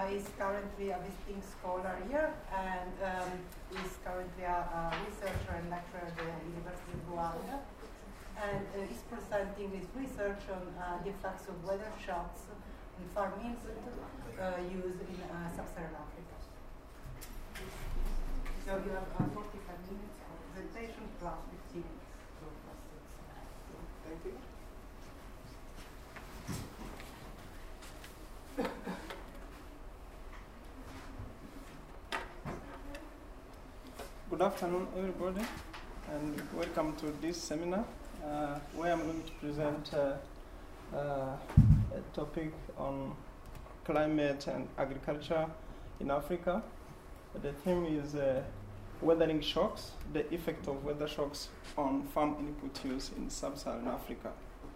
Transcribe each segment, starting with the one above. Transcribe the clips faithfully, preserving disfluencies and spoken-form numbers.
is currently a visiting scholar here and um, is currently a, a researcher and lecturer at the University of Luanda. And uh, is presenting his research on uh, the effects of weather shocks and farm input uh, used in uh, sub-Saharan Africa. So you have uh, forty-five minutes of presentation plus fifteen minutes for questions. Thank you. Good afternoon, everybody, and welcome to this seminar uh, where I'm going to present uh, uh, a topic on climate and agriculture in Africa. The theme is uh, weathering shocks, the effect of weather shocks on farm input use in sub-Saharan Africa.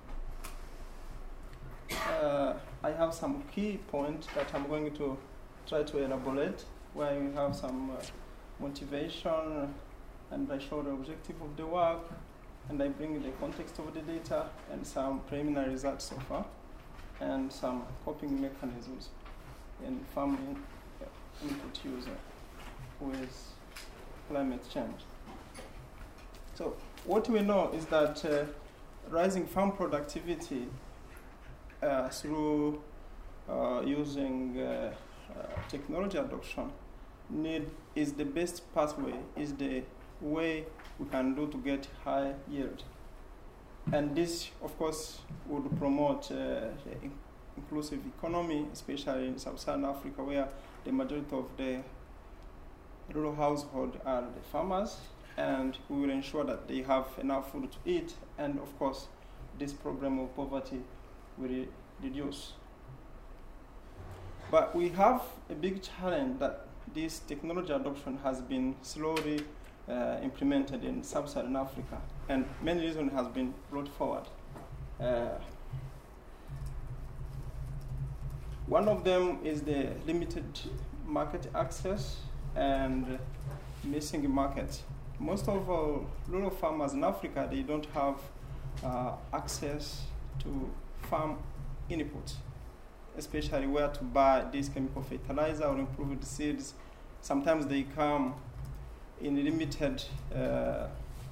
Uh, I have some key points that I'm going to try to elaborate, where we have some uh, motivation, and I show the objective of the work, and I bring the context of the data and some preliminary results so far, and some coping mechanisms in farming input use with climate change. So what we know is that uh, rising farm productivity uh, through uh, using uh, uh, technology adoption need is the best pathway, is the way we can do to get high yield. And this, of course, would promote uh, in- inclusive economy, especially in sub-Saharan Africa, where the majority of the rural household are the farmers, and we will ensure that they have enough food to eat, and of course, this problem of poverty will re- reduce. But we have a big challenge that this technology adoption has been slowly uh, implemented in sub-Saharan Africa, and many reasons has been brought forward. Uh, one of them is the limited market access and missing markets. Most of our rural farmers in Africa, they don't have uh, access to farm inputs, especially where to buy this chemical fertilizer or improved seeds. Sometimes they come in limited uh,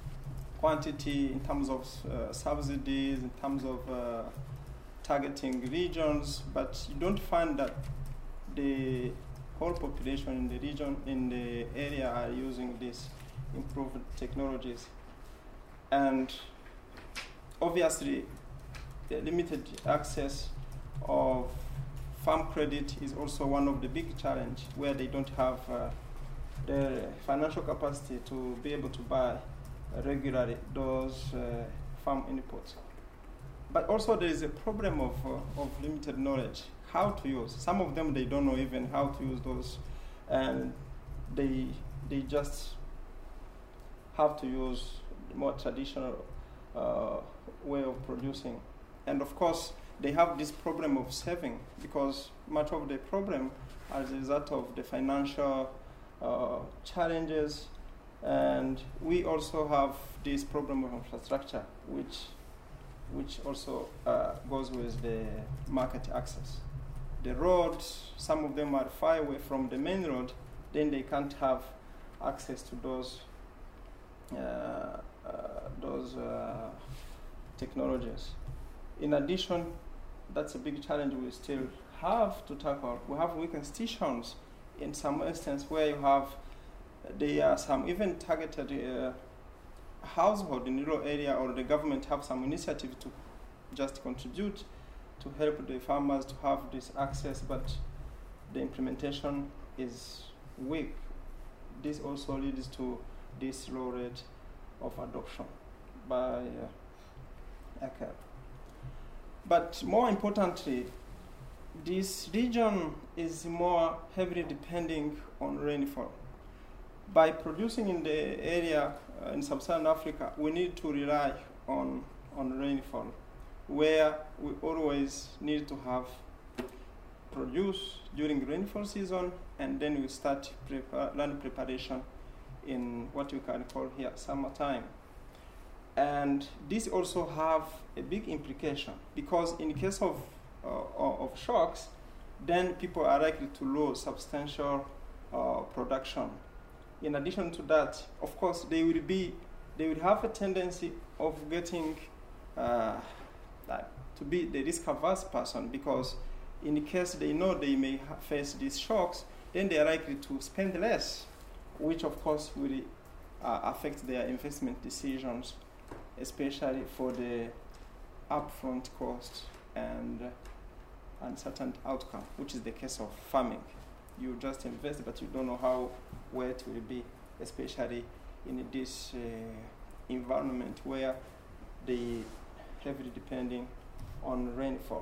quantity in terms of uh, subsidies, in terms of uh, targeting regions, but you don't find that the whole population in the region, in the area, are using these improved technologies. And obviously, the limited access of farm credit is also one of the big challenges, where they don't have uh, the financial capacity to be able to buy uh, regularly those uh, farm inputs. But also there is a problem of, uh, of limited knowledge, how to use. Some of them, they don't know even how to use those, and they, they just have to use the more traditional uh, way of producing. And of course, they have this problem of saving, because much of the problem as a result of the financial uh, challenges, and we also have this problem of infrastructure, which which also uh, goes with the market access. The roads, some of them are far away from the main road, then they can't have access to those uh, uh, those uh, technologies. In addition, that's a big challenge we still have to tackle. We have weak institutions in some instances where you have, there are some even targeted uh, household in rural area, or the government have some initiative to just contribute to help the farmers to have this access, but the implementation is weak. This also leads to this low rate of adoption by uh, A C A P. But more importantly, this region is more heavily depending on rainfall. By producing in the area uh, in sub-Saharan Africa, we need to rely on, on rainfall, where we always need to have produce during rainfall season, and then we start prepare, land preparation in what we can call here summertime. And this also have a big implication, because in case of, uh, of shocks, then people are likely to lose substantial uh, production. In addition to that, of course, they will be, they will have a tendency of getting uh, like, to be the risk-averse person, because in case they know they may face these shocks, then they are likely to spend less, which of course will uh, affect their investment decisions, especially for the upfront cost and uh, uncertain outcome, which is the case of farming. You just invest, but you don't know how well it will be, especially in this uh, environment where they heavily depending on rainfall.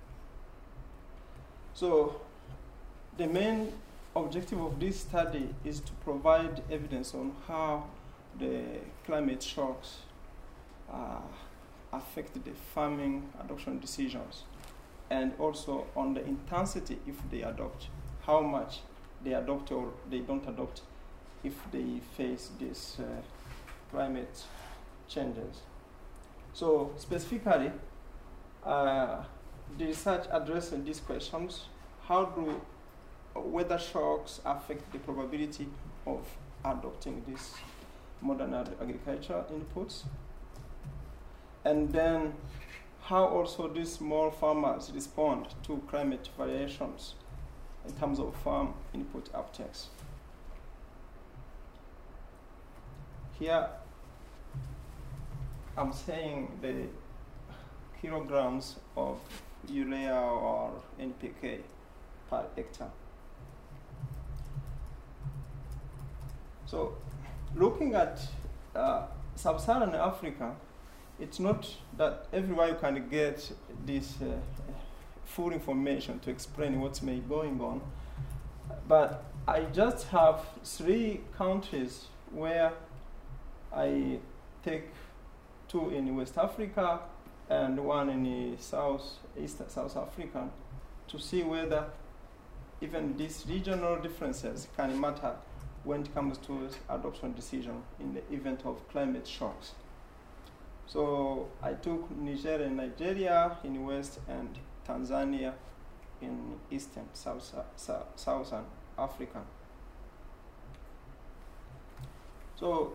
So the main objective of this study is to provide evidence on how the climate shocks uh, affect the farming adoption decisions, and also on the intensity if they adopt, how much they adopt or they don't adopt if they face these uh, climate changes. So specifically, uh, the research addressing these questions: how do weather shocks affect the probability of adopting these modern agriculture inputs? And then how also these small farmers respond to climate variations in terms of farm input uptakes. Here I'm saying the kilograms of urea or N P K per hectare. So looking at uh, sub-Saharan Africa, it's not that everywhere you can get this uh, full information to explain what's may going on, but I just have three countries where I take two in West Africa and one in South East South Africa to see whether even these regional differences can matter when it comes to adoption decision in the event of climate shocks. So I took Niger and Nigeria in West and Tanzania in Eastern South, uh, Southern Africa. So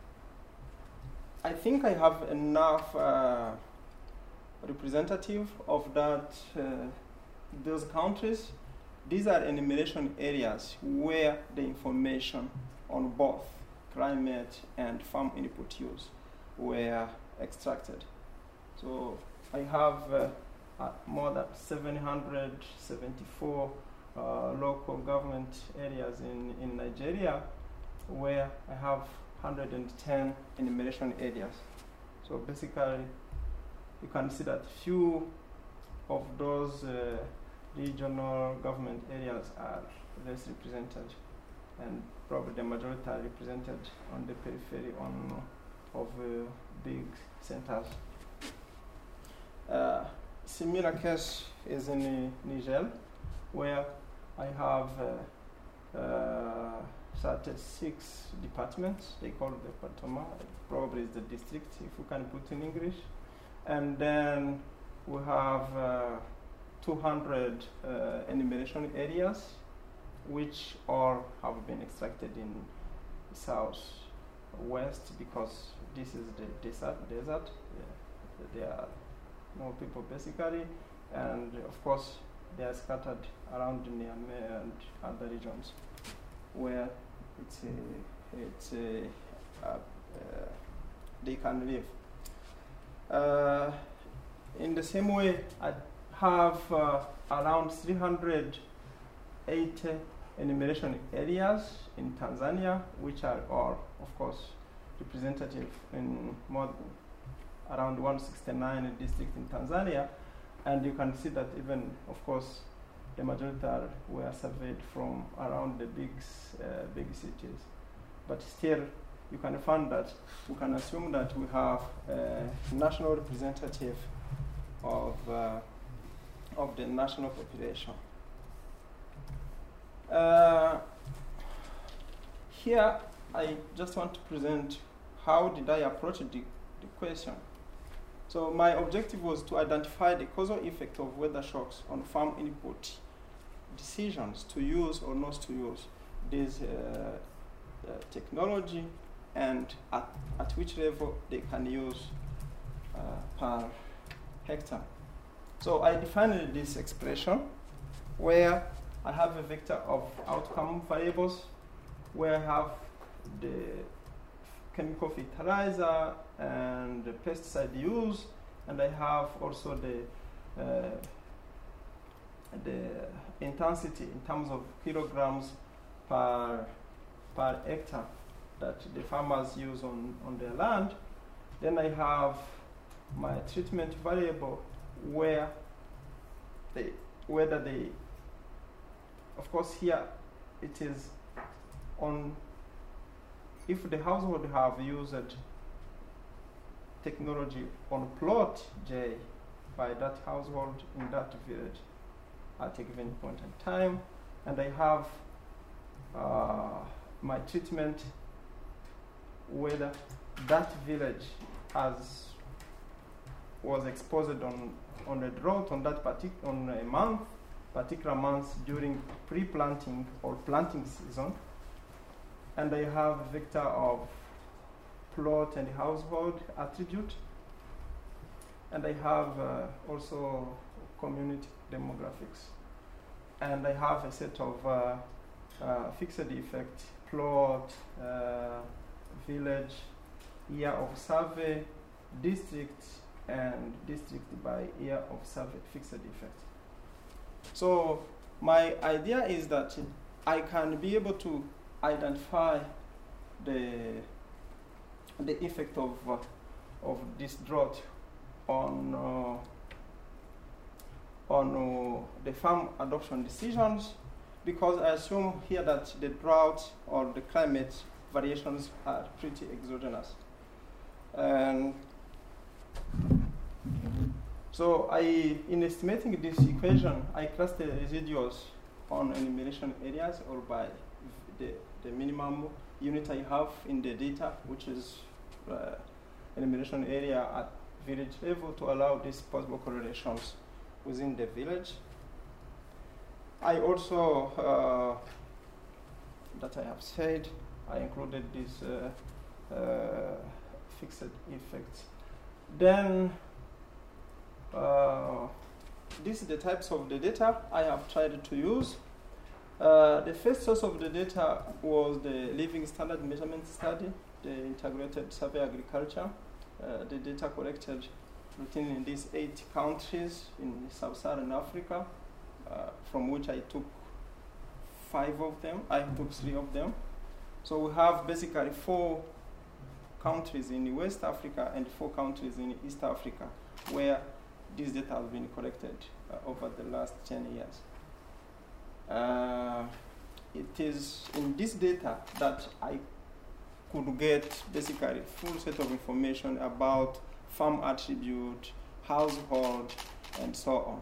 I think I have enough uh, representative of that uh, those countries. These are enumeration areas where the information on both climate and farm input use were extracted. So I have uh, uh, more than seven hundred seventy-four uh, local government areas in, in Nigeria where I have one hundred ten enumeration areas. So basically you can see that few of those uh, regional government areas are less represented, and probably the majority are represented on the periphery on, of uh, big centers. Uh, similar case is in uh, Niger, where I have uh, uh, thirty-six departments. They call it the département, probably is the district if we can put in English. And then we have uh, two hundred uh, enumeration areas, which all have been extracted in southwest because this is the desert. desert. Yeah. There are no people basically, and of course they are scattered around Niamey and other regions where it's a, it's a, uh, uh, they can live. Uh, in the same way, I have uh, around three hundred eighty enumeration areas in Tanzania, which are all, of course, representative in more than around one hundred sixty-nine districts in Tanzania. And you can see that even, of course, the majority are, were surveyed from around the big, uh, big cities. But still, you can find that we can assume that we have a national representative of, uh, of the national population. Uh, here, I just want to present how did I approach the, the question. So my objective was to identify the causal effect of weather shocks on farm input decisions to use or not to use this uh, uh, technology, and at, at which level they can use uh, per hectare. So I defined this expression where I have a vector of outcome variables, where I have the chemical fertilizer and the pesticide use, and I have also the uh, the intensity in terms of kilograms per per hectare that the farmers use on, on their land. Then I have my treatment variable where they whether they of course here it is on if the household have used technology on plot J by that household in that village at a given point in time, and I have uh, my treatment whether that village has was exposed on on a drought on that partic- on a month, particular months during pre-planting or planting season, and I have a vector of plot and household attribute, and I have uh, also community demographics, and I have a set of uh, uh, fixed effect, plot, uh, village, year of survey, district, and district by year of survey fixed effect. So my idea is that I can be able to identify the the effect of uh, of this drought on uh, on uh, the farm adoption decisions, because I assume here that the drought or the climate variations are pretty exogenous. And so I, in estimating this equation, I class the residuals on enumeration areas or by the, the minimum unit I have in the data, which is uh, enumeration area at village level, to allow these possible correlations within the village. I also, uh, that I have said, I included this uh, uh, fixed effects. Then, uh, these are the types of the data I have tried to use. Uh, the first source of the data was the Living Standard Measurement Study, the Integrated Survey Agriculture. Uh, the data collected routine in these eight countries in sub-Saharan Africa, uh, from which I took five of them. I took three of them. So we have basically four countries in West Africa and four countries in East Africa where this data has been collected uh, over the last ten years. Uh, it is in this data that I could get basically full set of information about farm attribute, household, and so on.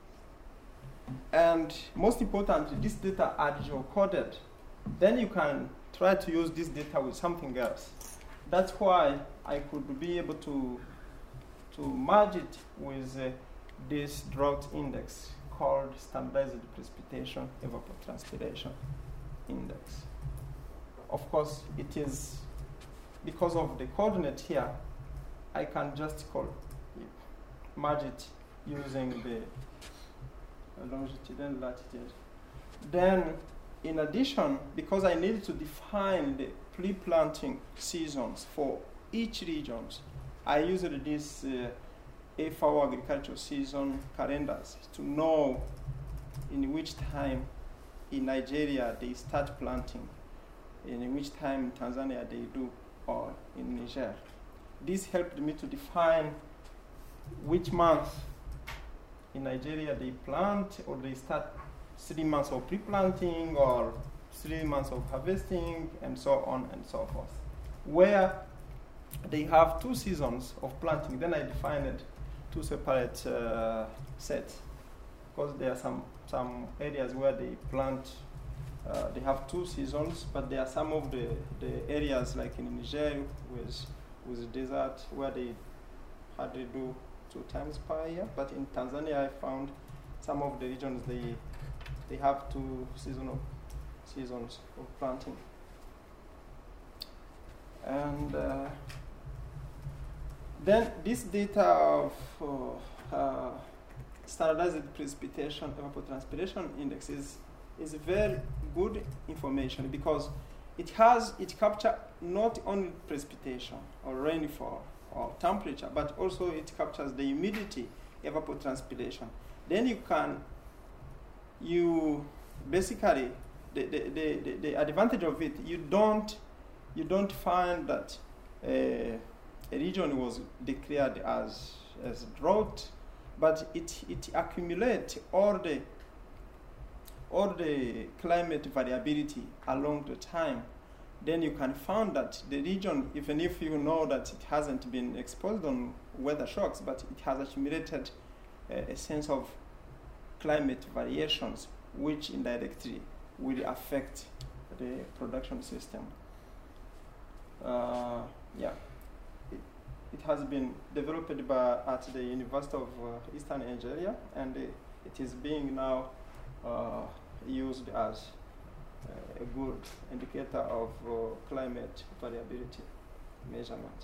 And most importantly, this data are geocoded. Then you can try to use this data with something else. That's why I could be able to, to merge it with uh, this drought index called Standardized Precipitation Evapotranspiration Index. Of course, it is, because of the coordinate here, I can just call it, merge it using the longitude and latitude. Then, in addition, because I needed to define the pre-planting seasons for each region, I used this uh, F A O agricultural season calendars to know in which time in Nigeria they start planting, in which time in Tanzania they do, or in Niger. This helped me to define which month in Nigeria they plant, or they start three months of pre-planting or three months of harvesting, and so on and so forth. Where they have two seasons of planting, then I defined two separate uh, sets, because there are some, some areas where they plant, uh, they have two seasons, but there are some of the, the areas like in Niger with, with desert where they hardly do two times per year. But in Tanzania I found some of the regions they They have two seasonal seasons of planting. And uh, then this data of uh, uh, standardized precipitation evapotranspiration index is, is very good information because it has, it captures not only precipitation or rainfall or temperature, but also it captures the humidity, evapotranspiration. Then you can, you basically, the, the, the, the, the advantage of it, you don't, you don't find that uh, a region was declared as, as drought, but it, it accumulates all the, all the climate variability along the time. Then you can find that the region, even if you know that it hasn't been exposed on weather shocks, but it has accumulated a, a sense of climate variations, which indirectly will affect the production system. Uh, yeah, it, it has been developed by, at the University of uh, Eastern Nigeria, and uh, it is being now uh, used as uh, a good indicator of uh, climate variability measurement.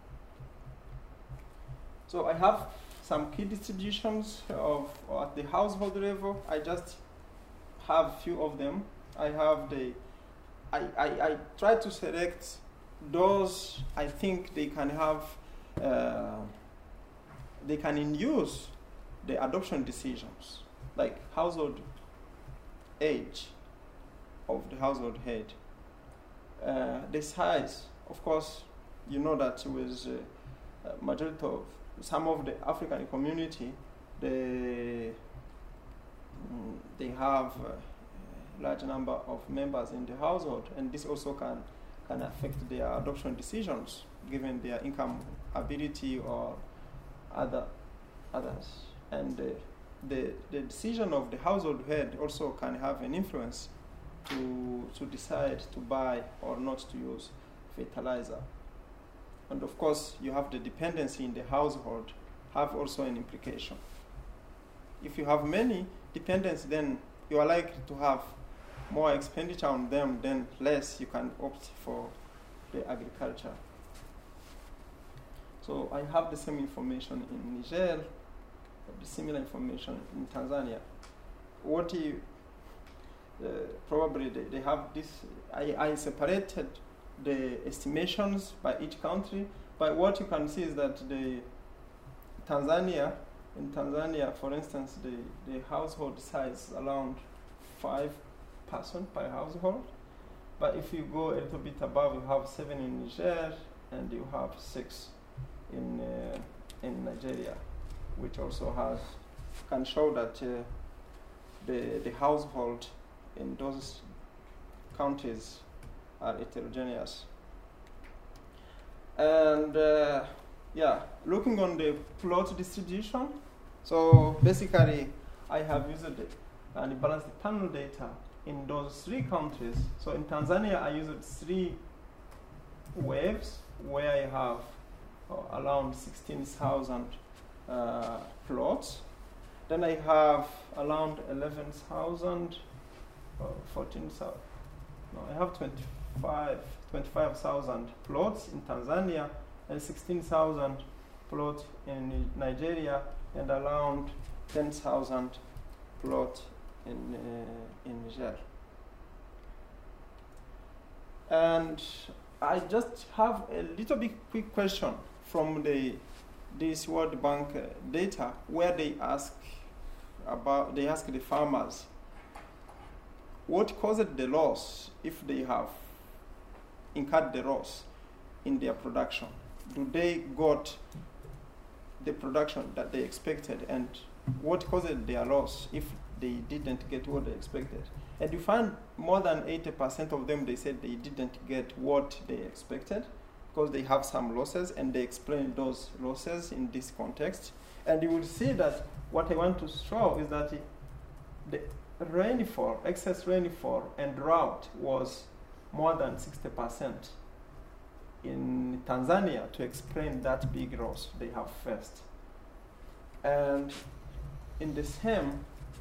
So I have some key distributions of at the household level. I just have a few of them. I have the, I, I, I try to select those I think they can have, uh, they can induce the adoption decisions, like household age of the household head. Uh, the size, of course, you know that with uh, majority of some of the African community, they, mm, they have a large number of members in the household, and this also can, can affect their adoption decisions, given their income ability or other others. And uh, the, the decision of the household head also can have an influence to, to decide to buy or not to use fertilizer. And of course, you have the dependency in the household have also an implication. If you have many dependents, then you are likely to have more expenditure on them, then less you can opt for the agriculture. So I have the same information in Niger, the similar information in Tanzania. What you, uh, probably they, they have this, I, I separated the estimations by each country, but what you can see is that the Tanzania, in Tanzania, for instance, the, the household size is around five person per household. But if you go a little bit above, you have seven in Niger, and you have six in uh, in Nigeria, which also has can show that uh, the the household in those countries are heterogeneous. And uh, yeah, looking on the plot distribution, so basically I have used it and balanced the panel data in those three countries. So in Tanzania, I used three waves where I have uh, around sixteen thousand uh, plots. Then I have around eleven thousand, uh, fourteen thousand, no, I have twenty-five thousand plots in Tanzania and sixteen thousand plots in Nigeria and around ten thousand plots in, uh, in Niger. And I just have a little bit quick question from the this World Bank uh, data where they ask about, they ask the farmers what caused the loss if they have incurred the loss in their production. Do they got the production that they expected, and what caused their loss if they didn't get what they expected? And you find more than eighty percent of them, they said they didn't get what they expected because they have some losses, and they explain those losses in this context. And you will see that what I want to show is that the rainfall, excess rainfall and drought was more than sixty percent in Tanzania to explain that big loss they have faced. And in the same,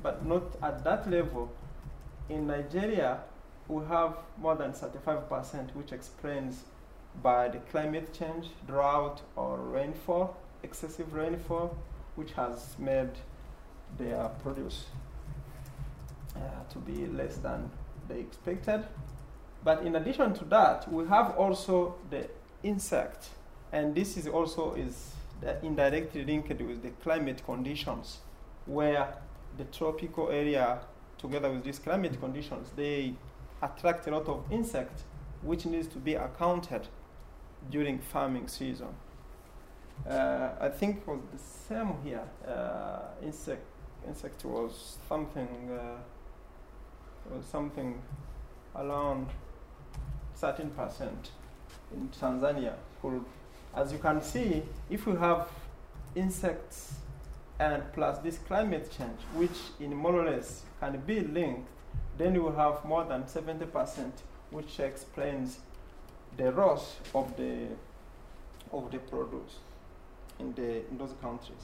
but not at that level. In Nigeria, we have more than thirty-five percent, which explains by the climate change, drought, or rainfall, excessive rainfall, which has made their produce uh, to be less than they expected. But in addition to that, we have also the insect, and this is also is indirectly linked with the climate conditions, where the tropical area, together with these climate conditions, they attract a lot of insects, which needs to be accounted during farming season. Uh, I think it was the same here. Uh, insect, insect was something, uh, was something around thirteen percent in Tanzania. As you can see, if we have insects and plus this climate change, which in more or less can be linked, then you will have more than seventy percent, which explains the loss of the of the produce in the in those countries.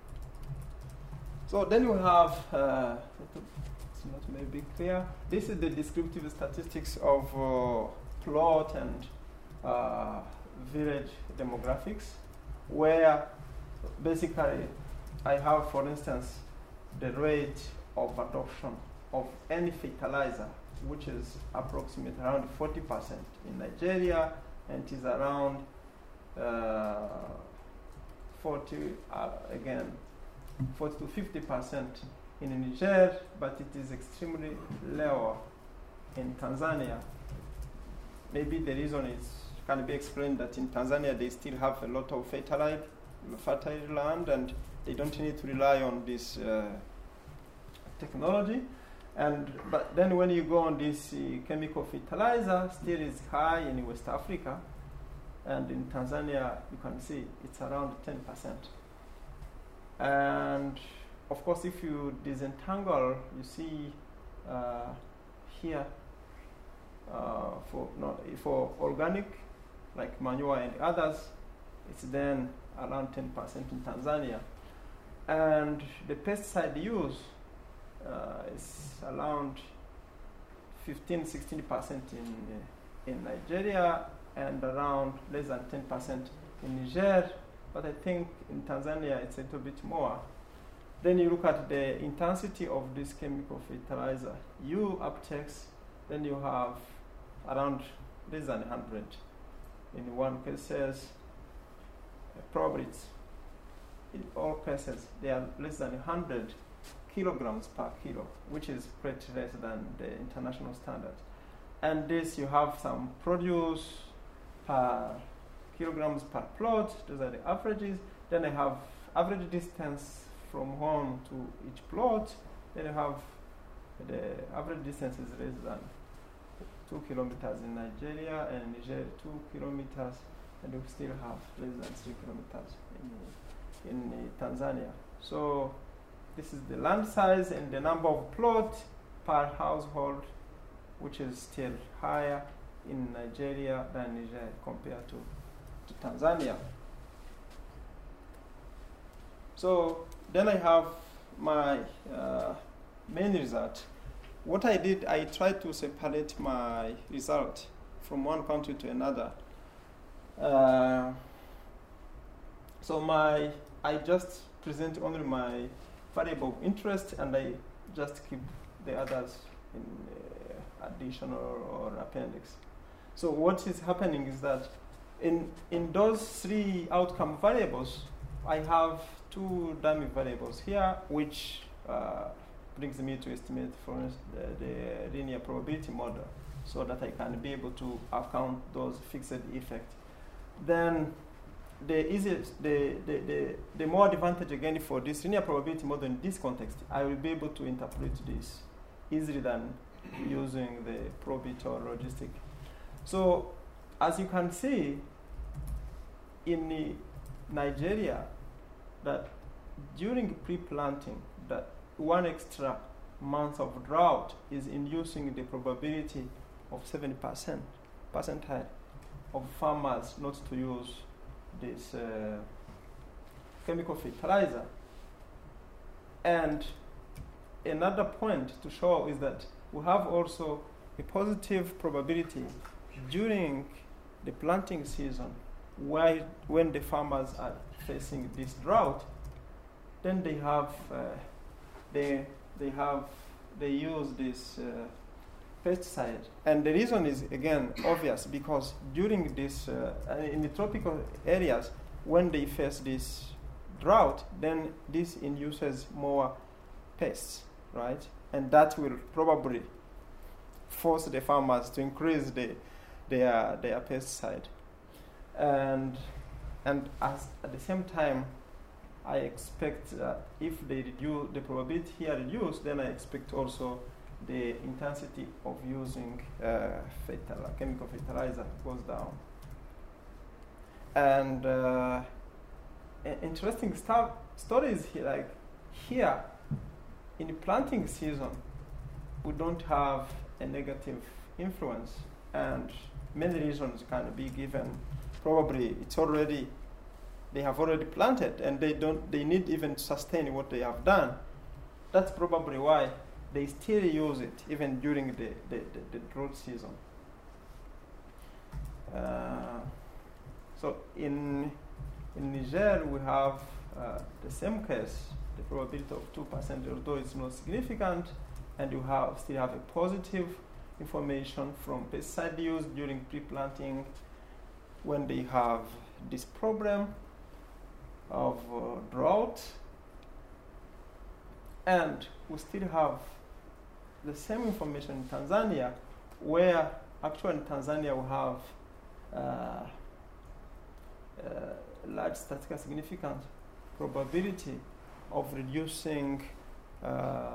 So then you have uh, it's not maybe clear. This is the descriptive statistics of uh, plot and uh, village demographics, where basically I have, for instance, the rate of adoption of any fertilizer, which is approximately around forty percent in Nigeria, and it is around uh, forty, uh, again, forty to fifty percent in Niger, but it is extremely lower in Tanzania. Maybe the reason is can be explained that in Tanzania they still have a lot of fertile, fertile land, and they don't need to rely on this uh, technology. And but then when you go on this uh, chemical fertilizer, still is high in West Africa, and in Tanzania you can see it's around ten percent. And of course, if you disentangle, you see uh, here uh, for not for organic, like manure and others, it's then around ten percent in Tanzania. And the pesticide use uh, is around fifteen to sixteen percent in, uh, in Nigeria, and around less than ten percent in Niger, but I think in Tanzania it's a little bit more. Then you look at the intensity of this chemical fertilizer. U uptakes, then you have around less than one hundred. In one case, uh, probably it's in all cases they are less than one hundred kilograms per kilo, which is quite less than the international standard. And this you have some produce per kilograms per plot. Those are the averages. Then I have average distance from home to each plot. Then you have the average distance is less than two kilometers in Nigeria, and in Niger two kilometers, and we still have less than three kilometers in, in uh, Tanzania. So this is the land size and the number of plots per household, which is still higher in Nigeria than Niger compared to, to Tanzania. So then I have my uh, main result. What I did, I tried to separate my result from one country to another. Uh, so my, I just present only my variable of interest, and I just keep the others in uh, additional or, or appendix. So what is happening is that in, in those three outcome variables, I have two dummy variables here, which uh, brings me to estimate, for instance, the, the linear probability model, so that I can be able to account those fixed effects. Then the easiest, the, the, the, the more advantage again for this linear probability model in this context, I will be able to interpret this easily than using the probit or logistic. So as you can see, in the Nigeria, that during pre-planting, that one extra month of drought is inducing the probability of seventy percent percentile of farmers not to use this uh, chemical fertilizer. And another point to show is that we have also a positive probability during the planting season, why, when the farmers are facing this drought, then they have uh, they they have they use this uh, pesticide, and the reason is again obvious, because during this uh, in the tropical areas, when they face this drought, then this induces more pests, right? And that will probably force the farmers to increase the, their their pesticide, and and as at the same time, I expect that if they reduce the probability here reduce, then I expect also the intensity of using uh, fertilizer, chemical fertilizer goes down. And uh, interesting stuff stories here, like here in the planting season, we don't have a negative influence, and many reasons can be given. Probably it's already, they have already planted, and they don't, they need even to sustain what they have done. That's probably why they still use it even during the, the, the, the drought season. Uh, so in in Niger we have uh, the same case, the probability of two percent, although it's not significant, and you have still have a positive information from pesticide use during pre-planting when they have this problem of uh, drought. And we still have the same information in Tanzania, where actually in Tanzania we have uh, uh, large statistical significant probability of reducing uh,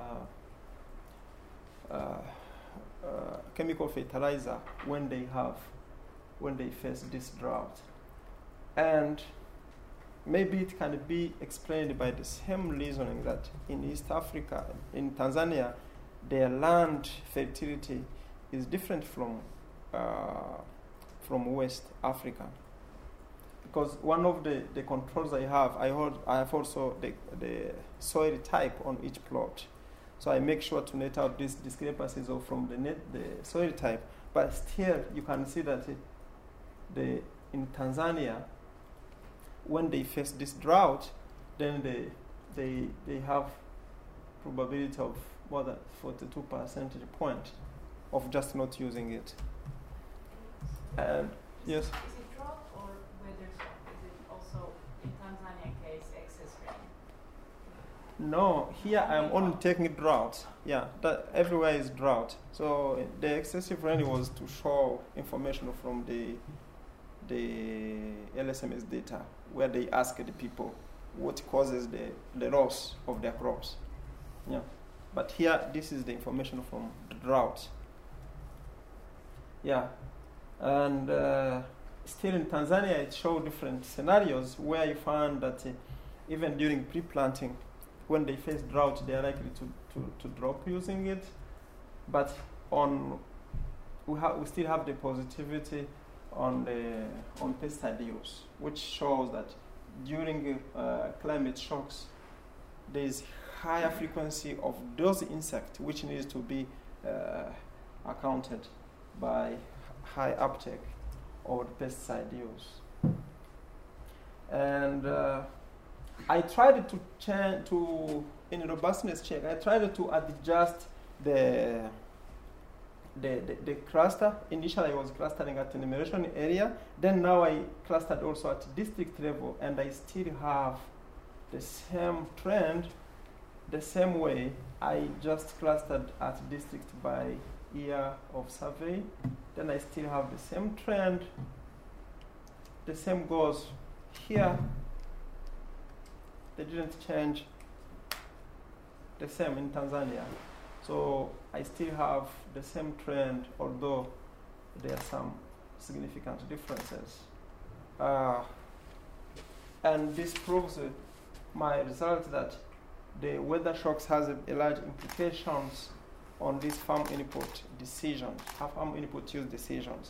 uh, uh, chemical fertilizer when they have when they face this drought. And maybe it can be explained by the same reasoning that in East Africa, in Tanzania, their land fertility is different from uh, from West Africa. Because one of the, the controls I have, I, hold, I have also the, the soil type on each plot. So I make sure to net out these discrepancies of from the, net, the soil type. But still, you can see that it, the, in Tanzania, when they face this drought, then they, they, they have probability of more than forty-two percentage point of just not using it. And yes? Is it drought or weather shock? Is it also, in Tanzania case, excess rain? No, here I'm only taking drought. Yeah, that everywhere is drought. So the excessive rain was to show information from the the L S M S data, where they ask the people what causes the, the loss of their crops. Yeah, but here this is the information from the drought. Yeah, and uh, still in Tanzania it showed different scenarios where you found that uh, even during pre-planting, when they face drought, they are likely to, to, to drop using it. But on we have we still have the positivity on the on pesticide use, which shows that during uh, climate shocks, there is higher frequency of those insects which needs to be uh, accounted by high uptake of the pesticide use. And uh, I tried to change to in robustness check. I tried to adjust the The, the, the cluster. Initially I was clustering at an enumeration area, then now I clustered also at district level, and I still have the same trend, the same way. I just clustered at district by year of survey, then I still have the same trend. The same goes here. They didn't change. The same in Tanzania. So I still have the same trend, although there are some significant differences. Uh, and this proves uh, my result that the weather shocks has a, a large implications on these farm input decisions, farm input use decisions.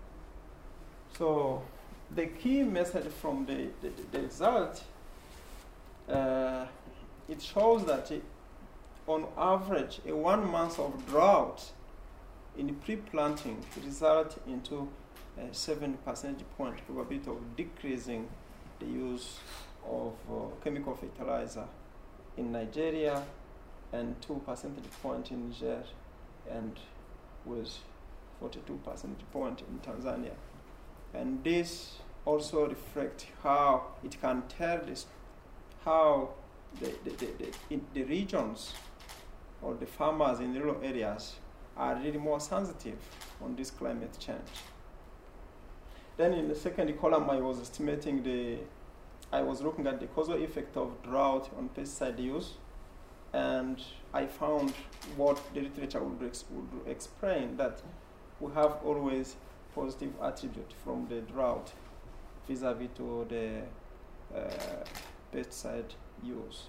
So the key message from the, the, the result, uh, it shows that it, on average, a one month of drought in pre-planting result into a seven percentage point probability of decreasing the use of uh, chemical fertilizer in Nigeria, and two percentage point in Niger, and with forty-two percentage point in Tanzania. And this also reflects how it can tell this, how the, the, the, the, in the regions or the farmers in the rural areas are really more sensitive on this climate change. Then in the second column, I was estimating the, I was looking at the causal effect of drought on pesticide use, and I found what the literature would, ex- would explain, that we have always positive attribute from the drought vis-a-vis to the uh, pesticide use.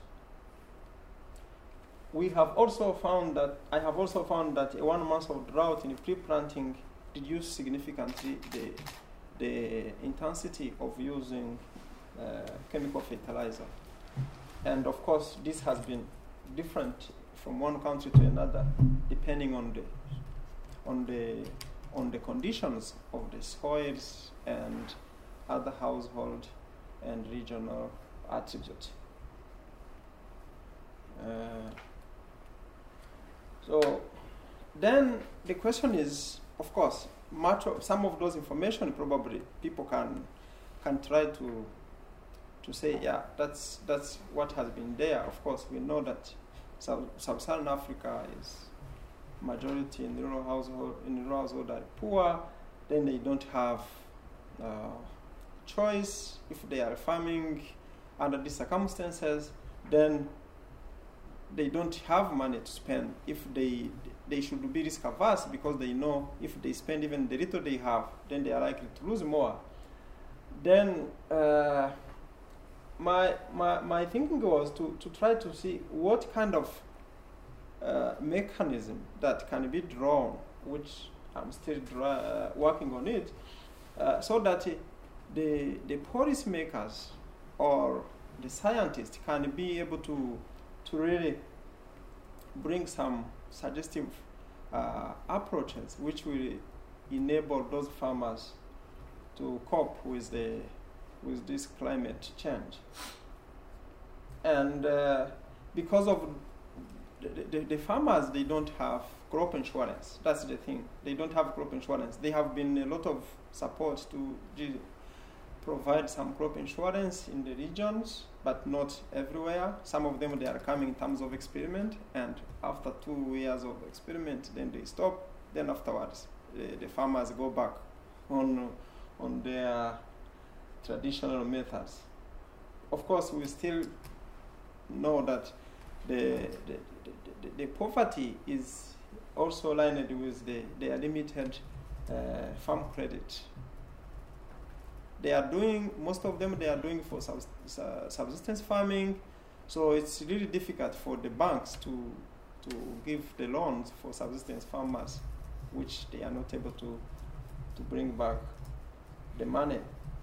We have also found that, I have also found that a one month of drought in pre-planting reduced significantly the, the intensity of using uh, chemical fertilizer. And of course, this has been different from one country to another, depending on the, on the, on the conditions of the soils and other household and regional attributes. Uh, so then the question is, of course, much of some of those information probably people can can try to to say, yeah, that's that's what has been there. Of course, we know that Sub- Sub-Saharan Africa is majority in the rural household in the rural household are poor. Then they don't have uh, choice if they are farming under these circumstances. Then they don't have money to spend. If they they should be risk averse, because they know if they spend even the little they have, then they are likely to lose more. Then uh, my, my my thinking was to, to try to see what kind of uh, mechanism that can be drawn, which I'm still dra- uh, working on it, uh, so that uh, the the policymakers or the scientists can be able to to really bring some suggestive uh, approaches which will enable those farmers to cope with the with this climate change. And uh, because of the, the, the farmers, they don't have crop insurance. That's the thing. They don't have crop insurance. There have been a lot of support to g- provide some crop insurance in the regions, but not everywhere. Some of them, they are coming in terms of experiment, and after two years of experiment, then they stop. Then afterwards, the, the farmers go back on on their traditional methods. Of course, we still know that the the, the, the, the poverty is also aligned with the, the limited uh, farm credit. They are doing, most of them, they are doing for subs- uh, subsistence farming, so it's really difficult for the banks to to give the loans for subsistence farmers, which they are not able to to bring back the money.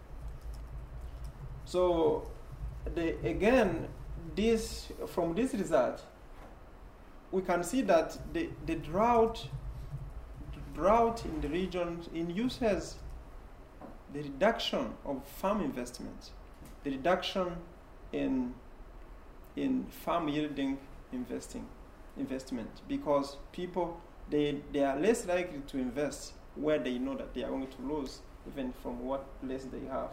So, the, again, this from this result, we can see that the, the drought drought in the region induces the reduction of farm investments, the reduction in in farm yielding investing investment, because people they they are less likely to invest where they know that they are going to lose, even from what less they have.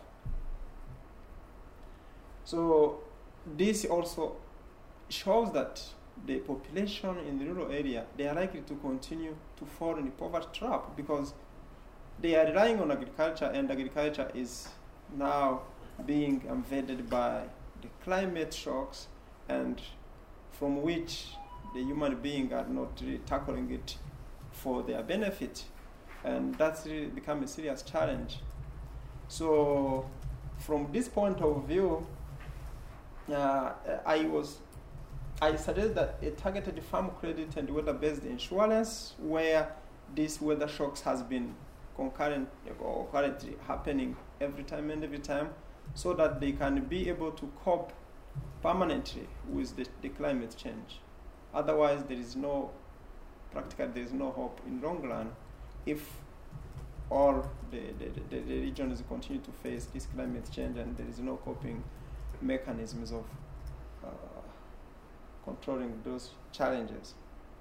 So this also shows that the population in the rural area, they are likely to continue to fall in the poverty trap, because they are relying on agriculture, and agriculture is now being invaded by the climate shocks, and from which the human beings are not really tackling it for their benefit, and that's really become a serious challenge. So from this point of view, uh, I was I suggested that a targeted farm credit and weather-based insurance, where these weather shocks has been concurrent or currently happening every time and every time, so that they can be able to cope permanently with the, the climate change. Otherwise, there is no, practically there is no hope in long run if all the, the, the, the regions continue to face this climate change and there is no coping mechanisms of uh, controlling those challenges.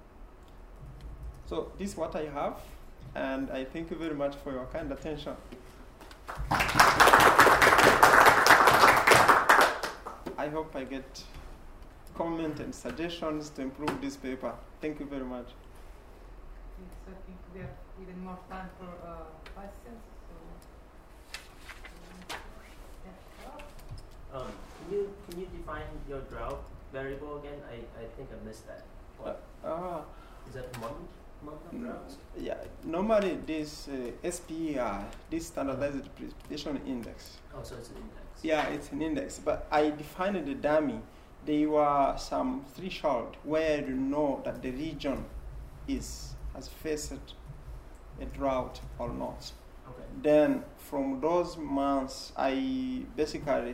So this is what I have, and I thank you very much for your kind attention. I hope I get comments and suggestions to improve this paper. Thank you very much. So I think we have even more time for uh, questions. So, yeah. Um, can you can you define your drought variable again? I, I think I missed that. What? Uh, uh, Is that month month of droughts? Yeah, normally this uh, S P E I, this standardized precipitation index. Oh, so it's an index. Yeah, it's an index, but I defined the dummy. There were some threshold where you know that the region is has faced a drought or not. Okay. Then from those months, I basically,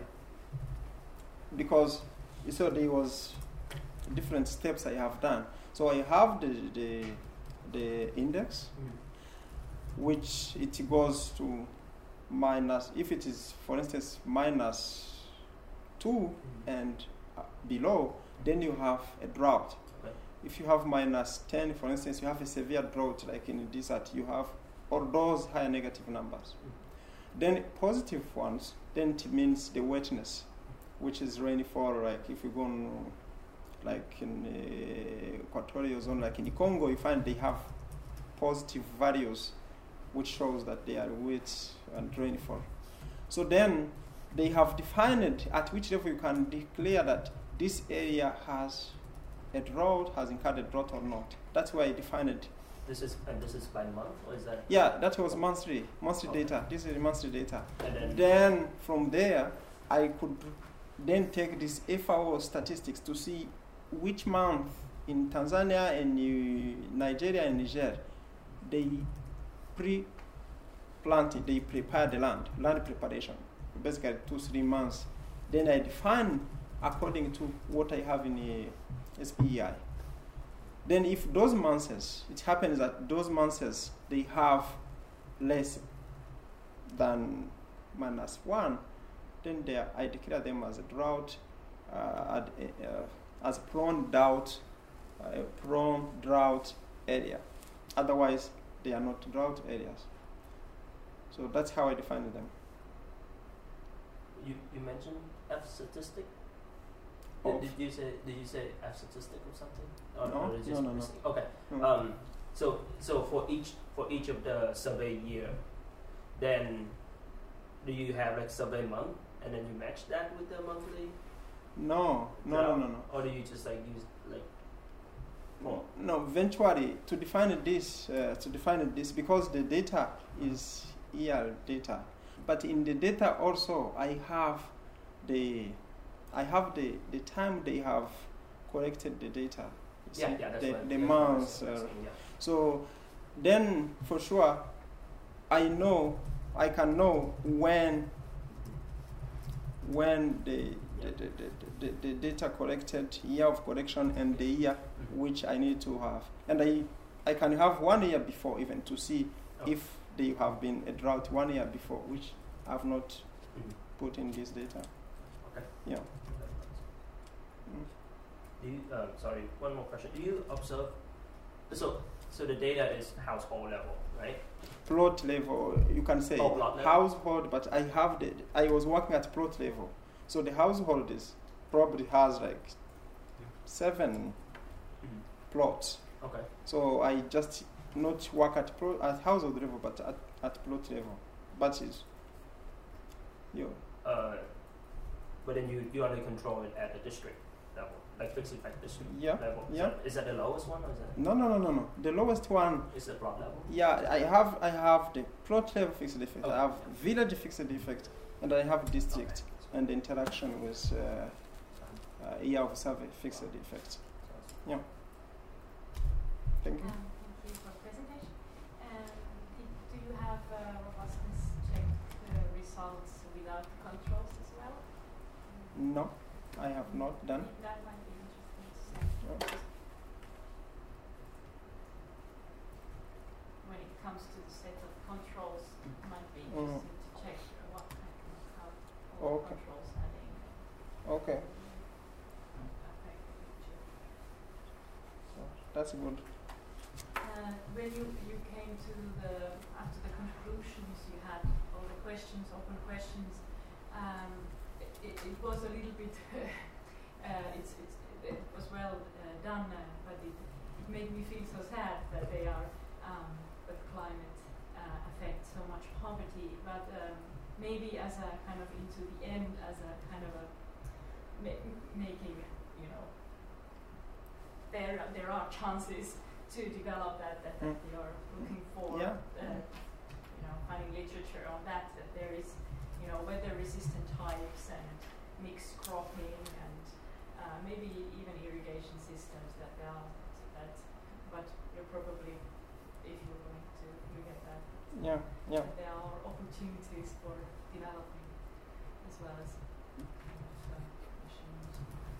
because so there was different steps I have done. So I have the the, the index, Mm. which it goes to minus, if it is, for instance, minus two Mm. and uh, below, then you have a drought. Okay. If you have minus ten, for instance, you have a severe drought, like in the desert, you have all those higher negative numbers. Mm. Then positive ones, then it means the wetness, which is rainfall, like if you go on, like in the equatorial zone, like in the Congo, you find they have positive values, which shows that they are wet and rainfall. So then they have defined at which level you can declare that this area has a drought, has incurred a drought or not. That's why I defined it. This is and this is by month, or is that? Yeah, that was monthly, monthly Okay. data. This is the monthly data. And then, Then from there, I could then take this F A O statistics to see which month in Tanzania and uh, Nigeria and Niger they pre-planted, they prepared the land, land preparation, basically two, three months. Then I define according to what I have in the S P E I. Then if those months, it happens that those months, they have less than minus one, then they are, I declare them as a drought, uh, ad, uh, as prone drought, uh, prone drought area. Otherwise, they are not drought areas. So that's how I define them. you you mentioned F statistic. Of- Did, did you say did you say F statistic or something? Or, No, or is no, just no, no. missing? Okay. Mm. Um, so so for each for each of the survey year, then do you have like survey month and then you match that with the monthly? No, no, no, no, no. Or do you just like use like? No, no, eventually, to define this, uh, to define this, because the data is E R data, but in the data also, I have the, I have the, the time they have collected the data. You Yeah, see, yeah, that's the, what the that's what I was months. Uh, saying, yeah. so then, for sure, I know, I can know when, when the the, the, the, the, the data collected, year of collection, and the year Mhm. which I need to have. And I, I can have one year before even to see Oh. if they have been a drought one year before, which I have not Mhm. put in this data. Okay. Yeah. Okay. Do you, um, sorry, one more question. Do you observe? So, so the data is household level, right? Plot level, you can say Oh, plot level. household, but I have the, I was working at plot level. So the household is probably has like seven Mhm. plots. Okay. So I just not work at pro, at household level, but at, at plot level. But it's, you, Uh, but then you, you only control it at the district level, like fixed effect district Yeah, level. Is yeah. that, is that the lowest one, or is that no, no, no, no, no. The lowest one, is the plot level? yeah, I have, I have the plot level fixed defect. Okay. I have village fixed defect, and I have district Okay. and the interaction with uh, uh, year of survey fixed defect. Yeah. Thank you. Um, thank you for the presentation. Um, did, do you have uh, robustness check uh, results without controls as well? No, I have not done. That might be interesting to see. Yeah. comes to the set of controls, it might be Mm. interesting to check uh, what kind of how all Okay. the controls having Okay, affect the picture. that's good. Uh, when you, you came to the, after the conclusions, you had all the questions, open questions, um, it, it was a little bit, uh, it's, it's, it was well uh, done, uh, but it, it made me feel so sad that they are, um, that climate uh, affects so much poverty, but um, maybe as a kind of into the end, as a kind of a ma- making, you know, there, there are chances to develop that, that, that Mm. they are looking for, Yeah. uh, you know, finding literature on that, that there is, you know, weather-resistant types and mixed cropping and uh, maybe even irrigation systems that there are, that, but you're probably, if you're going to look at that, Yeah, yeah. that there are opportunities for developing as well as uh, machines.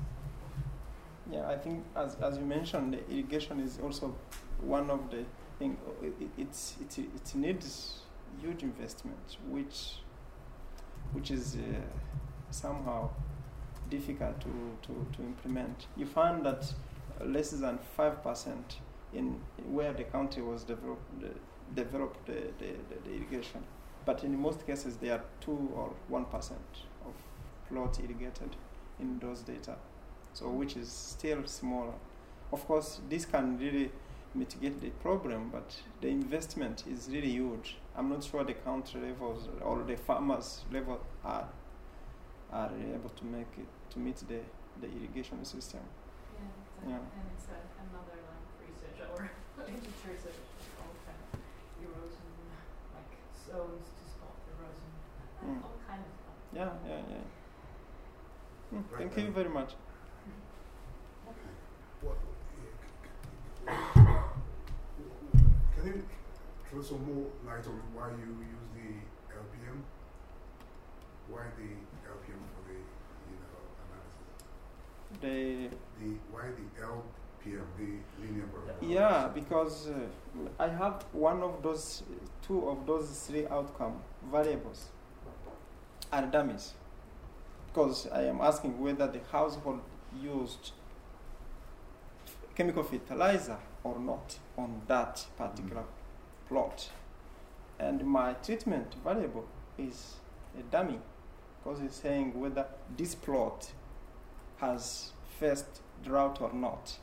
Yeah, I think as as you mentioned, the irrigation is also one of the thing. It, it's it it needs huge investment, which which is uh, somehow difficult to, to, to implement. You find that less than five percent in where the country was developed the, developed the, the, the, the irrigation, but in most cases they are two or one percent of plot irrigated in those data. So which is still smaller. Of course, this can really mitigate the problem, but the investment is really huge. I'm not sure the country levels or the farmers level are are able to make it to meet the, the irrigation system. Yeah, exactly. Yeah. And it's a, another line of research or literature research, all kind of erosion, like zones to stop erosion, Mm. all kind of stuff. Yeah, yeah, yeah. Mm, Right, thank you um, very much. What, can you throw some more light on why you use the L P M? Why the L P M for the you know analysis? The The why the L P M, the linear probability? Yeah, because uh, I have one of those, two of those three outcome variables are dummies. Because I am asking whether the household used chemical fertilizer or not on that particular mm. plot. And my treatment variable is a dummy, because it's saying whether this plot has faced drought or not.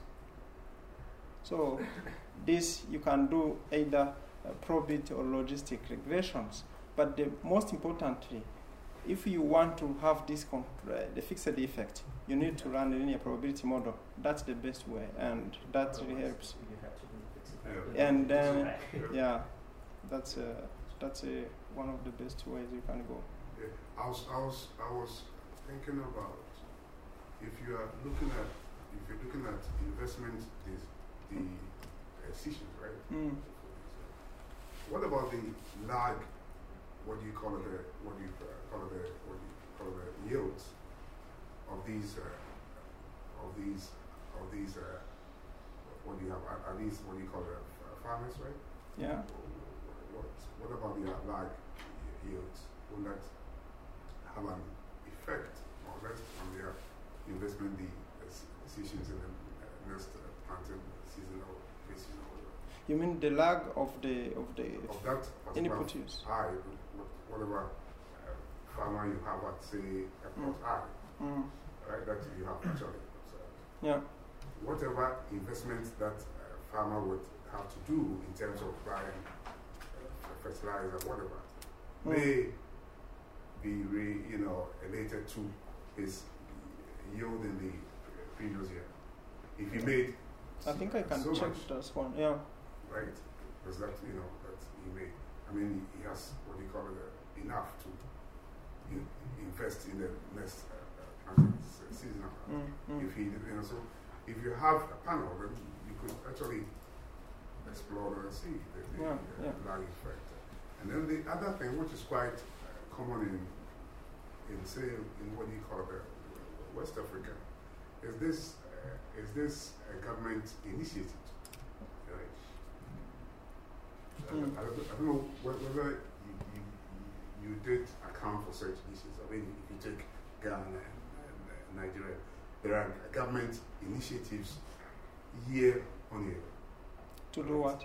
So this you can do either uh, probability or logistic regressions, but the most importantly, if you want to have this con- uh, the fixed effect, you need to run a linear probability model. That's the best way, and that really helps. Yeah. And then, yeah, that's uh, that's uh, one of the best ways you can go. Yeah. I was, I was, I was thinking about if you are looking at if you're looking at investment this the decisions, right? Mm. What about the lag? What do you call it? The, what do you uh, call it? The, what do you call it? The yields of these uh, of these of these. Uh, what do you have? Are, are these what do you call it? Uh, farmers, right? Yeah. What What about the uh, lag yields? Will that have an effect or less on their investment the uh, decisions in the uh, next uh, planting season or pre-season or whatever? You mean the lag of the of the Of that input particular use? I, whatever uh, farmer you have at say a plot Mm. I, Mm. right? That you have actually. So Yeah. whatever investment that uh, farmer would have to do in terms of buying uh, fertilizer, whatever, Mm. may be re, you know related to his yield in the previous year. If he made, I think I can so check much, this one. Yeah. right? Because that you know that he made. I mean, he has what do you call it uh, enough to in, invest in the next uh, uh, season. Mm. Mm. If he, you know, so if you have a panel, then you could actually explore and see the, the Yeah, uh, yeah. lag effect. And then the other thing, which is quite uh, common in, in say, in what do you call it, uh, West Africa, is this uh, is this uh, government initiated, right? I, Mm. I, don't, I don't know wh- whether you, you, you did account for such issues. I mean, if you take Ghana and, and uh, Nigeria, there are government initiatives year on year. To do what?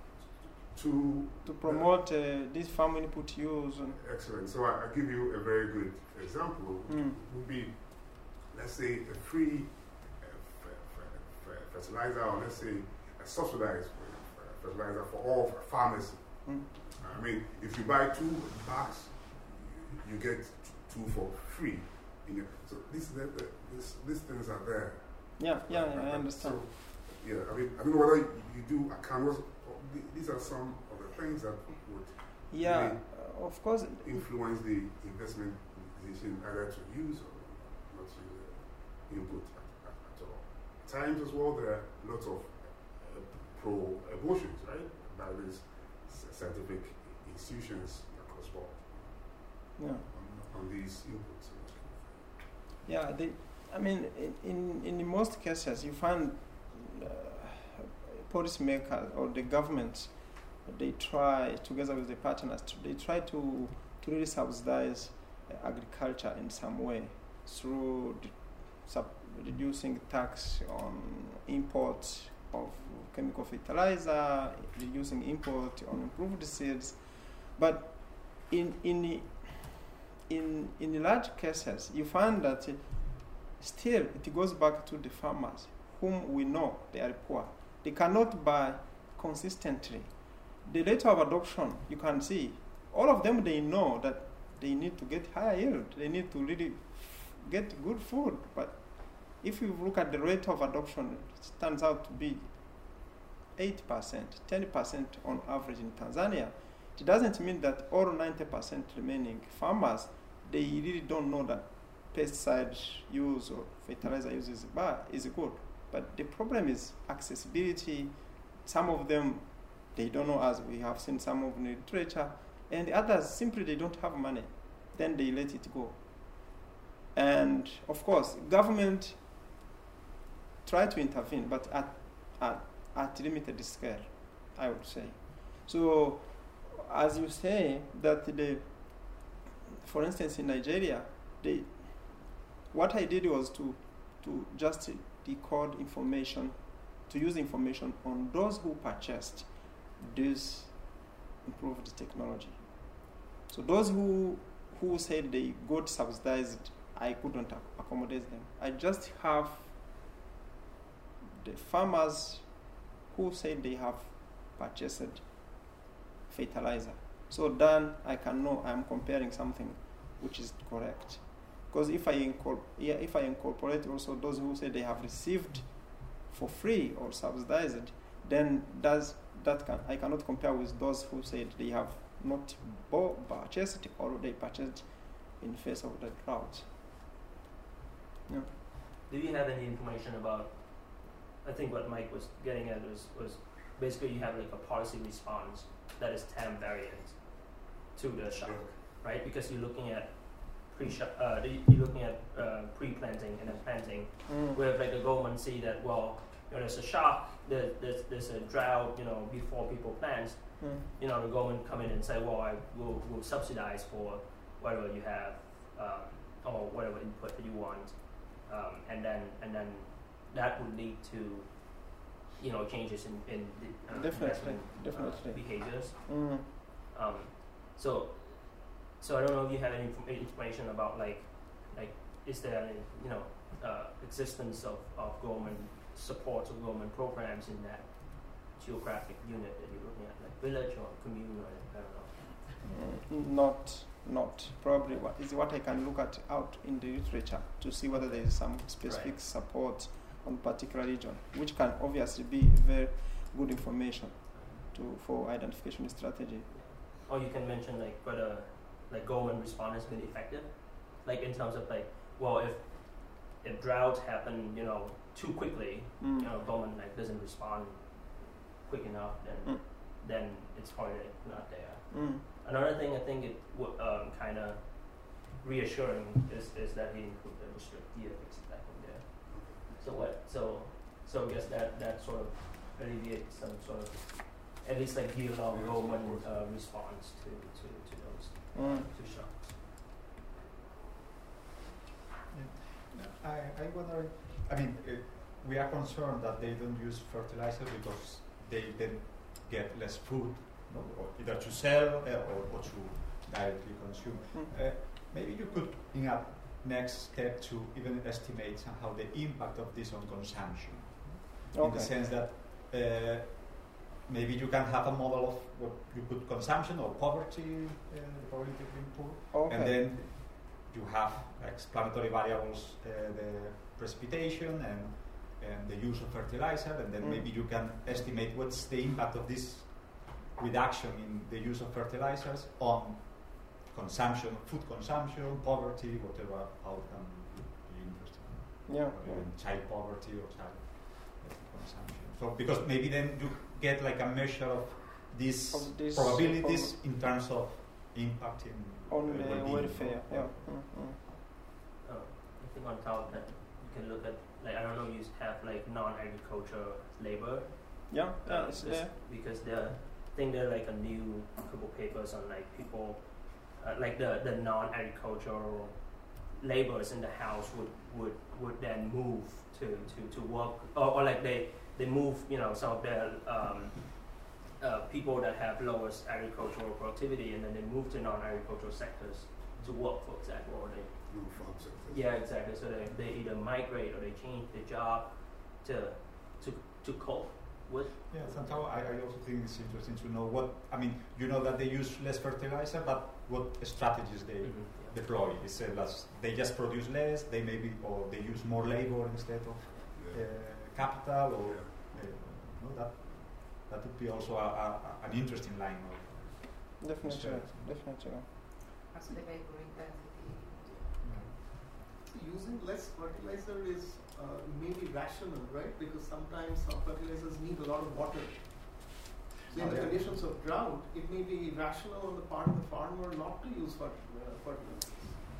To To promote uh, this farm input use. And excellent. So I, I'll give you a very good example. Mm. Would be, let's say, a free uh, f- f- f- fertilizer, or let's say a subsidized f- fertilizer for all farmers. Mm. I mean, if you buy two bags, you get t- two for free. You know, so this, the, the, this, these things are there. Yeah, yeah, yeah, I Uh, understand. So, yeah, I mean, I don't know whether you, you do account. What's- These are some of the things that would Yeah, really uh, of course. influence the investment decision either to use or not to use the input at, at, at all. At times as well, there are lots of uh, pro-abortions, right, by these s- scientific institutions across the board Yeah. on, on these inputs. Yeah, they, I mean, in, in, in most cases, you find uh, policymakers or the government, they try, together with the partners, to, they try to, to really subsidize uh, agriculture in some way through the, sub, reducing tax on import of chemical fertilizer, reducing import on improved seeds. But in, in, in, in large cases, you find that uh, still it goes back to the farmers whom we know they are poor. They cannot buy consistently. The rate of adoption, you can see, all of them, they know that they need to get higher yield. They need to really get good food. But if you look at the rate of adoption, it turns out to be eight percent, ten percent on average in Tanzania. It doesn't mean that all ninety percent remaining farmers, they really don't know that pesticide use or fertilizer use is bad, is good. But the problem is accessibility. Some of them, they don't know, as we have seen some of the literature, and the others simply they don't have money. Then they let it go. And of course, government try to intervene, but at, at, at limited scale, I would say. So, as you say, that the, for instance, in Nigeria, they, what I did was to, to just decode information, to use information on those who purchased this improved technology. So those who who said they got subsidized, I couldn't accommodate them. I just have the farmers who said they have purchased fertilizer. So then I can know I'm comparing something which is correct. Because if I incorporate, yeah, if I incorporate also those who say they have received for free or subsidized, then does that can I cannot compare with those who said they have not bought, purchased or they purchased in face of the drought. Yeah. Do you have any information about? I think what Mike was getting at was was basically you have like a policy response that is time variant to the shock, Yeah. right? Because you're looking at pre uh, you're looking at uh, pre-planting and then planting, Mm. where like the government see that well, you know, there's a shock, there, there's there's a drought, you know, before people plant, Mm. you know, the government come in and say, well, I will will subsidize for whatever you have, um, or whatever input that you want, um, and then and then that would lead to, you know, changes in in the uh, Definitely, investment uh, definitely. behaviors. Mm. Um, so, so I don't know if you have any inf- information about like, like is there any, you know, uh, existence of, of government support or government programs in that geographic unit that you're looking at, like village or commune or I don't know. Mm, Not, not probably what is what I can look at out in the literature to see whether there is some specific Right. support on particular region, which can obviously be very good information to for identification strategy. Or you can mention like whether like government response has been effective, like in terms of like, well, if if drought happen, you know, too quickly, Mm. you know, government like doesn't respond quick enough, then Mm. then it's probably like, not there. Mm. Another thing I think it w- um, kind of reassuring is, is that he included the restrict de-effects back in there. So what? So so I guess that that sort of alleviates some sort of at least like give a Roman uh, response to, to, to those Mm. two shocks. I, I wonder, I mean, uh, we are concerned that they don't use fertilizer because they then get less food, no? Or either to sell uh, or, or to directly consume. Mm. Uh, maybe you could, in a next step, to even estimate somehow the impact of this on consumption. In Okay. the sense that uh, maybe you can have a model of what you put consumption or poverty, uh, the probability of being poor, Okay. and then you have explanatory variables, uh, the precipitation and, and the use of fertilizer, and then Mm. maybe you can estimate what's the impact of this reduction in the use of fertilizers on consumption, food consumption, poverty, whatever outcome you be interested in, Yeah. or even child poverty or child uh, consumption. So because maybe then you get like a measure of these Of this probabilities in terms of impacting On uh, the well-being welfare. or- Yeah. or- Mm, mm. Uh, I think on top of that, you can look at, like, I don't know, you have like non-agriculture labor. Yeah. uh, Yeah. It's this- there. Because there, I think there are like a new couple papers on like people, uh, like the, the non-agricultural laborers in the house would, would, would then move to, to, to work, or, or like they, they move, you know, some of their um, uh, people that have lowest agricultural productivity, and then they move to non-agricultural sectors to work, for example, or they No farm sector. yeah, exactly. So they, they either migrate or they change their job to to to cope with. Yeah, somehow I, I also think it's interesting to know what, I mean, you know that they use less fertilizer, but what strategies they Mhm. deploy. It's, uh, less, they just produce less, they maybe, or they use more labor instead of uh, Yeah. capital, or Yeah. uh, no, that that would be also a, a, an interesting line of Definitely. Sure. Definitely. As the labor intensity. Using less fertilizer is uh, maybe rational, right? Because sometimes some fertilizers need a lot of water. So in Oh, the yeah. conditions of drought, it may be rational on the part of the farmer not to use fer- uh, fertilizers.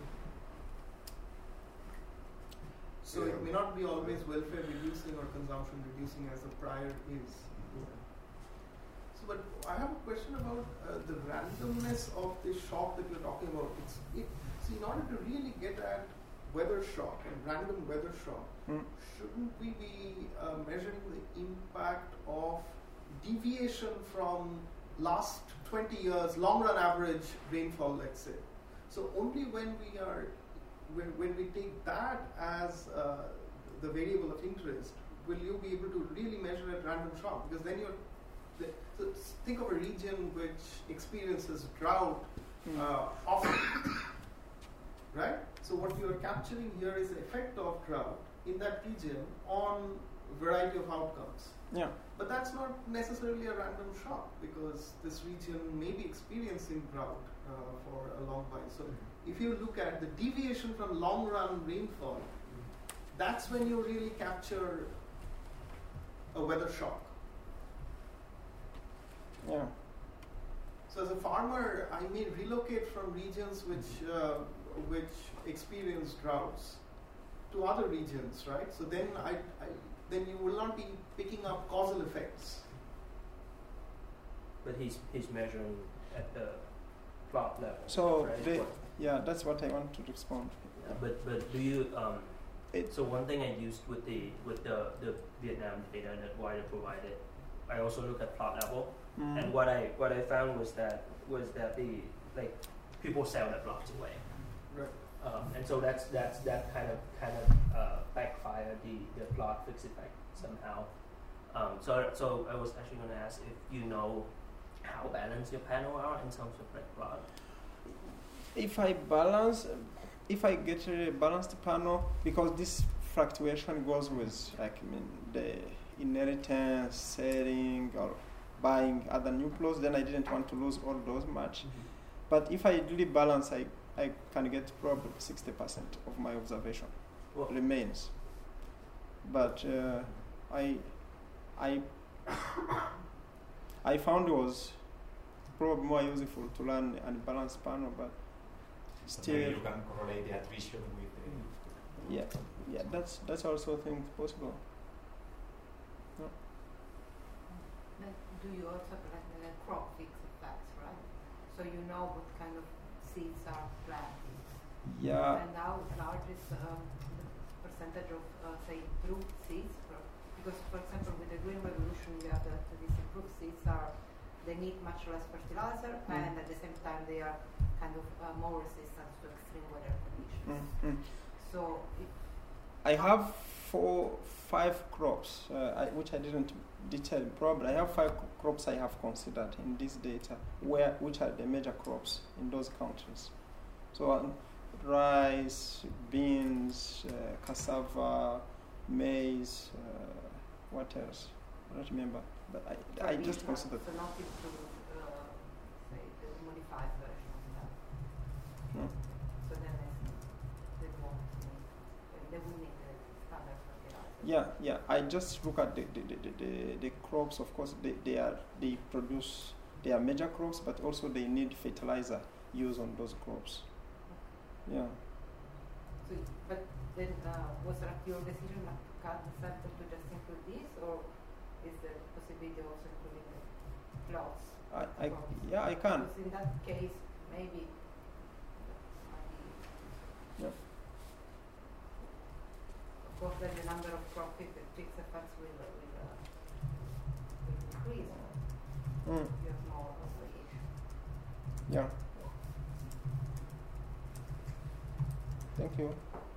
So Yeah. it may not be always welfare reducing or consumption reducing as the prior is. So, but I have a question about uh, the randomness of this shock that you're talking about. It's it, so in order to really get at weather shock and random weather shock, Mm. shouldn't we be uh, measuring the impact of deviation from last twenty years long run average rainfall, let's say? So only when we are when, when we take that as uh, the variable of interest, will you be able to really measure at random shock? Because then you're the, so s- think of a region which experiences drought Mm. uh, often, right? So what you are capturing here is the effect of drought in that region on a variety of outcomes. Yeah. But that's not necessarily a random shock, because this region may be experiencing drought uh, for a long while. So if you look at the deviation from long run rainfall, that's when you really capture a weather shock. Yeah. So as a farmer, I may relocate from regions which uh, which experience droughts to other regions, right? So then I, I then you will not be picking up causal effects. But he's he's measuring at the plot level. So right? the, What- yeah, that's what I want to respond. yeah, but but do you um? It- so one thing I used with the with the, the Vietnam data that Wilder provided, I also look at plot level, Mm. and what I what I found was that was that the like people sell their plots away. Right. Um, and so that's that's that kind of kind of uh, backfire the, the plot fix effect somehow. Um, so so I was actually going to ask if you know how balanced your panel are in terms of like plot. If I balance, if I get a balanced panel, because this fluctuation goes with, like, I mean, the inheritance, selling, or buying other new plots, then I didn't want to lose all those much. But if I really balance, I, I can get probably sixty percent of my observation Well, remains. But uh, I, I, I found it was probably more useful to learn a balanced panel, but So maybe still, you can correlate the attrition with the yeah, yeah, that's that's also I think possible. That do you also like the crop fix effects, right? So you know what kind of seeds are planted. Yeah. And how large is um, the percentage of, uh, say, improved seeds? For, because, for example, with the Green Revolution, you have that these improved seeds are, they need much less fertilizer, Mm. and at the same time they are kind of uh, more resistant to extreme weather conditions. Mm, mm. So, if I have four, five crops, uh, I, which I didn't detail probably. I have five c- crops I have considered in this data, where which are the major crops in those countries. So um, rice, beans, uh, cassava, maize. Uh, what else? I don't remember. But I, I just considered. So not improved, uh, say, the modified version of that. No? So then they, they won't need, they will need the standard fertilizer. Yeah, yeah. I just look at the the, the, the, the, the crops. Of course, they, they are they produce they are major crops, but also they need fertilizer used on those crops. Yeah. So, but then uh, was that your decision not to cut the sample to just include this, or is there a possibility of also including the plots? I, I crops? yeah I can. Because in that case, maybe. might be- Yep. Of course, then the number of crop fix fix effects will, uh, will, uh, will increase. Mm. You have more variation. Yeah. Thank you.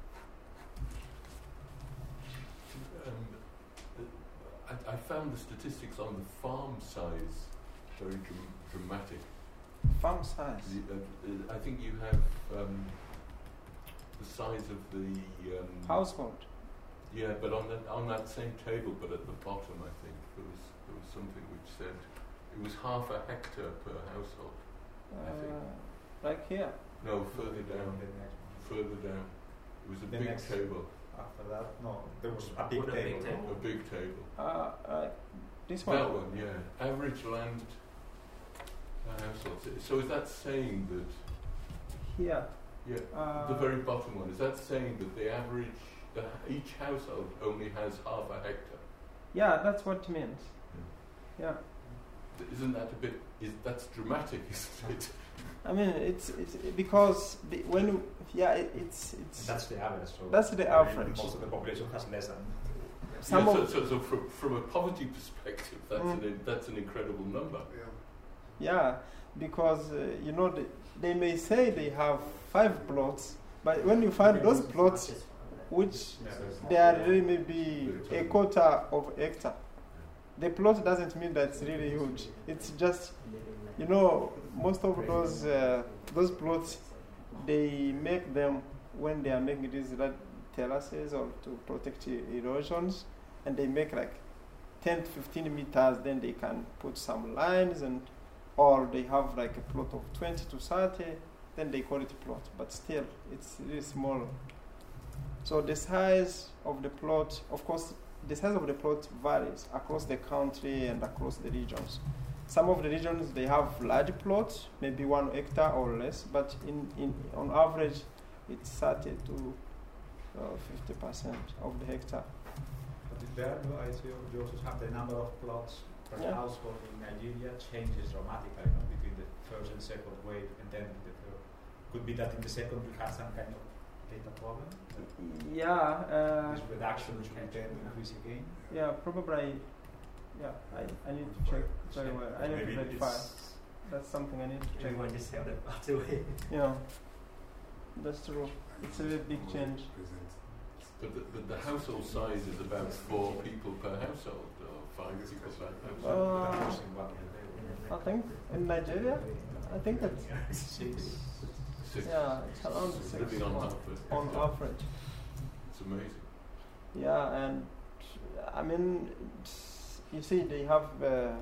Um, uh, I, I found the statistics on the farm size very dram- dramatic. Farm size. The, uh, uh, I think you have um, the size of the um, Household. Yeah, but on that on that same table, but at the bottom, I think there was there was something which said it was half a hectare per household. I think. Uh, like here. No, further down. The next one. Further down. It was a The big next- table. After that, no, there was a big What a big table. table. A big table. Uh, uh, this one. That one, yeah. Average land per household. So- So is that saying that, Here. yeah, Uh, the very bottom one, is that saying that the average, the, each household only has half a hectare? Yeah, that's what it means. Yeah. Isn't that a bit, is that's dramatic, isn't it? I mean, it's it's because the, when you, yeah, it, it's it's That's the average. So That's the I mean, average. Most of the population has less than. some yeah, of so, so, so from, from a poverty perspective, that's, Mm. an, that's an incredible number. Yeah. yeah, because uh, you know they, they may say they have five plots, but when you find those plots, which they are really maybe a quarter of hectare, the plot doesn't mean that it's really huge. It's just, you know, most of those uh, those plots, they make them when they are making these red terraces or to protect e- erosions, and they make like ten to fifteen meters. Then they can put some lines, and or they have like a plot of twenty to thirty. Then they call it a plot, but still it's really small. So the size of the plot, of course, the size of the plot varies across the country and across the regions. Some of the regions they have large plots, maybe one hectare or less, but in, in on average, it's thirty to fifty percent of the hectare. But there, no, I see you also have the number of plots per Yeah. household in Nigeria changes dramatically, no, between the first and second wave, and then the third. Could be that in the second you had some kind of data problem. Yeah, uh, This reduction which will then increase again. yeah, probably. Yeah, I, I need to check very well. I need to Maybe verify. it's- That's something I need to check. Everyone just held it out away. Yeah, that's true. It's a very big change. But the, but the household size is about four people per household, or five people per household. Uh, That was in one of the- I think in Nigeria, I think that's Six. Six. yeah, it's around six Living on on, half a on hectare. average. It's amazing. Yeah, and I mean, it's, you see, they have uh,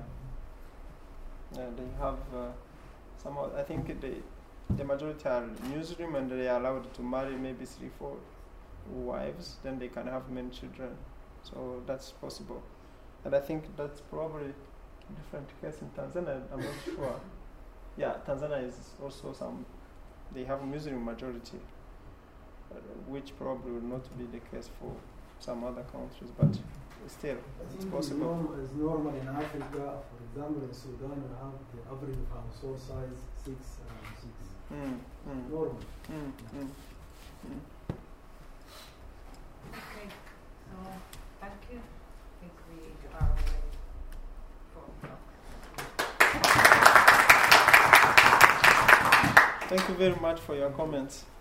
yeah, they have uh, some. of- I think they, the majority are Muslim, and they are allowed to marry maybe three, four wives. Then they can have many children, so that's possible. And I think that's probably a different case in Tanzania. I'm not sure. Yeah, Tanzania is also some. They have a Muslim majority, uh, which probably will not be the case for some other countries. But still I it's think it's, possible. norm, it's normal in Africa. For example, in Sudan, we have the average of household size six, around six. Mm, mm, Normal. mm, mm, mm. Okay, so thank you. I think we are ready for talk. Thank you very much for your comments.